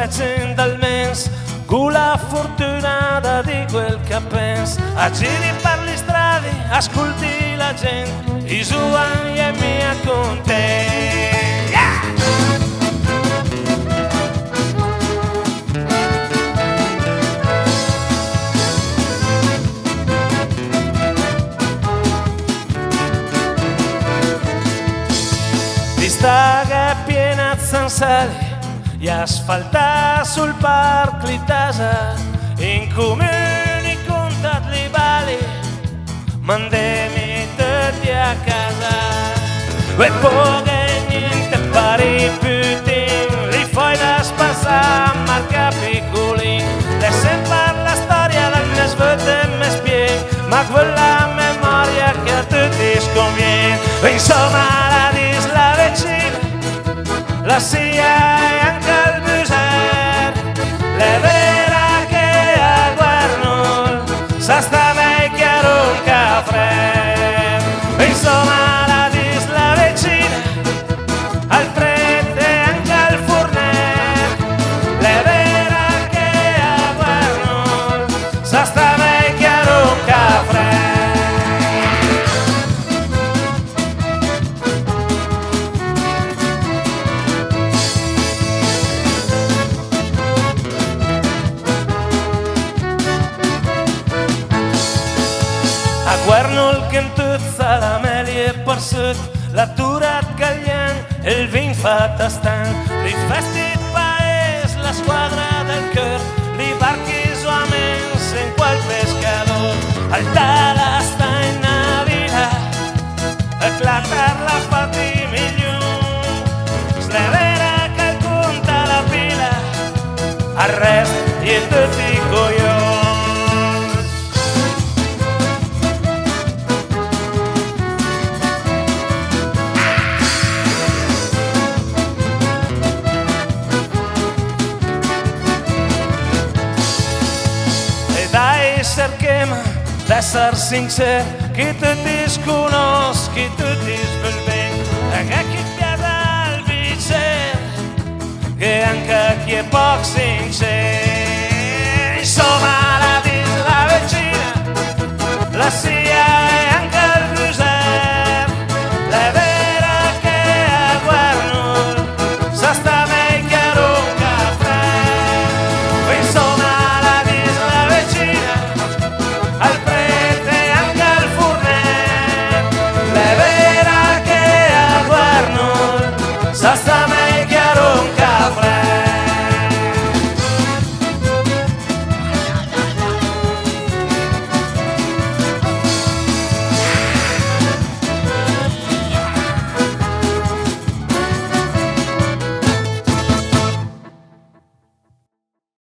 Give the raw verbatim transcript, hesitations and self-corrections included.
la gente almens con la fortunata di quel che pensa. A giri per le strade, ascolti la gente, i suoi e mia con te. Pista che è piena di zanzare e asfalta sul parco di casa, in comuni contati li bali, mandemi tutti a casa. E poi niente pari putin, li fai da spassare marca piccolin. È sempre la storia del me svete e me spieghi, ma quella memoria che a tutti sconviene. Insomma la disla vicina, la sia e anche il muser, le vera che a guarno sa sta vecchia un caffè. Insomma la disla vicina, al freddo e anche al fornet, le vera che a guarno sa sta vecchia un caffè. A Guernol che intuzza la melia per sud, la turat Gaglian e il vin fatto a stan, li festi paese, la squadra del cœur, li barchi suamens in quel pescador, al tala sta in navila, eclatar la fatti milion, slevera che conta la pila, arrest e tutti coglioni. Cerquem d'esser sincer, qui tu disconos, qui tu disvel ben, anche chi piada il vicer, che anche chi è poc sincer. Insomma la disla vicina, la si